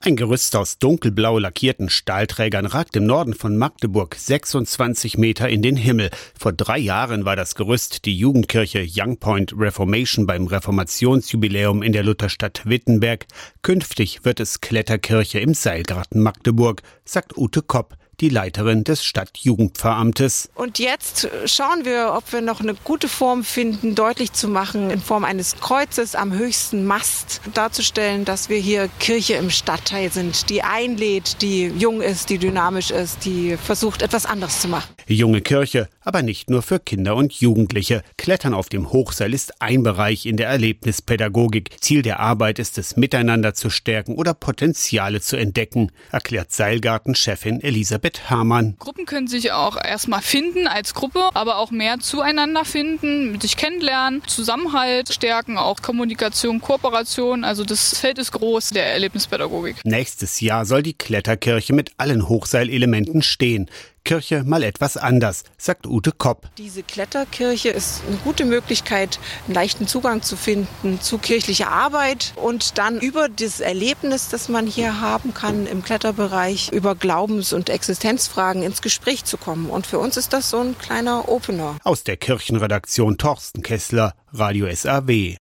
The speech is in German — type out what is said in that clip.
Ein Gerüst aus dunkelblau lackierten Stahlträgern ragt im Norden von Magdeburg 26 Meter in den Himmel. Vor 3 Jahren war das Gerüst die Jugendkirche Young Point Reformation beim Reformationsjubiläum in der Lutherstadt Wittenberg. Künftig wird es Kletterkirche im Seilgarten Magdeburg, sagt Ute Kopp, die Leiterin des Stadtjugendpfarramtes. Und jetzt schauen wir, ob wir noch eine gute Form finden, deutlich zu machen, in Form eines Kreuzes am höchsten Mast darzustellen, dass wir hier Kirche im Stadtteil sind, die einlädt, die jung ist, die dynamisch ist, die versucht, etwas anderes zu machen. Junge Kirche, aber nicht nur für Kinder und Jugendliche. Klettern auf dem Hochseil ist ein Bereich in der Erlebnispädagogik. Ziel der Arbeit ist es, miteinander zu stärken oder Potenziale zu entdecken, erklärt Seilgartenchefin Elisabeth Hermann. Gruppen können sich auch erstmal finden als Gruppe, aber auch mehr zueinander finden, sich kennenlernen, Zusammenhalt stärken, auch Kommunikation, Kooperation. Also das Feld ist groß der Erlebnispädagogik. Nächstes Jahr soll die Kletterkirche mit allen Hochseilelementen stehen. Kirche mal etwas anders, sagt Ute Kopp. Diese Kletterkirche ist eine gute Möglichkeit, einen leichten Zugang zu finden zu kirchlicher Arbeit und dann über das Erlebnis, das man hier haben kann im Kletterbereich, über Glaubens- und Existenzfragen ins Gespräch zu kommen. Und für uns ist das so ein kleiner Opener. Aus der Kirchenredaktion Thorsten Kessler, Radio SAW.